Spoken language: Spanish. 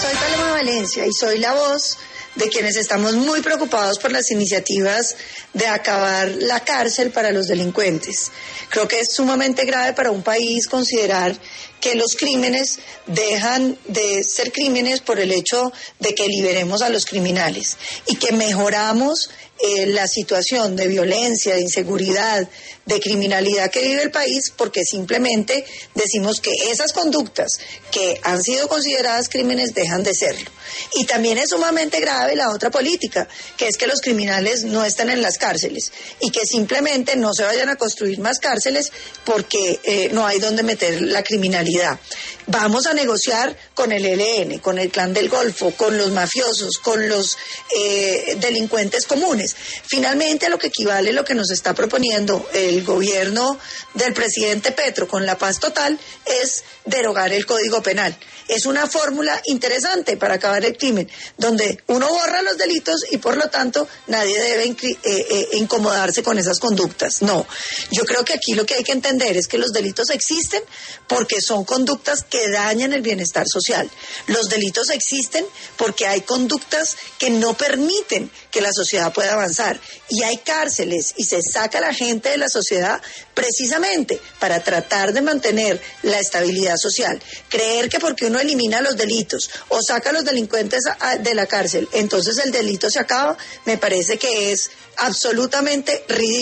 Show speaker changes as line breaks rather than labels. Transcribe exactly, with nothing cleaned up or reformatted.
Soy Paloma Valencia y soy la voz de quienes estamos muy preocupados por las iniciativas de acabar la cárcel para los delincuentes. Creo que es sumamente grave para un país considerar que los crímenes dejan de ser crímenes por el hecho de que liberemos a los criminales y que mejoramos eh, la situación de violencia, de inseguridad, de criminalidad que vive el país porque simplemente decimos que esas conductas que han sido consideradas crímenes dejan de serlo. Y también es sumamente grave la otra política, que es que los criminales no estén en las cárceles y que simplemente no se vayan a construir más cárceles porque eh, no hay donde meter la criminalidad. Vamos a negociar con el E L N, con el Clan del Golfo, con los mafiosos, con los eh, delincuentes comunes. Finalmente, a lo que equivale lo que nos está proponiendo el gobierno del presidente Petro con la paz total es derogar el Código Penal. Es una fórmula interesante para acabar el crimen, donde uno borra los delitos y por lo tanto nadie debe eh, eh, incomodarse con esas conductas. No, yo creo que aquí lo que hay que entender es que los delitos existen porque son conductas que dañan el bienestar social. Los delitos existen porque hay conductas que no permiten que la sociedad pueda avanzar y hay cárceles y se saca a la gente de la sociedad precisamente para tratar de mantener la estabilidad social. Creer que porque uno elimina los delitos o saca a los delincuentes de la cárcel, entonces el delito se acaba, me parece que es absolutamente ridículo.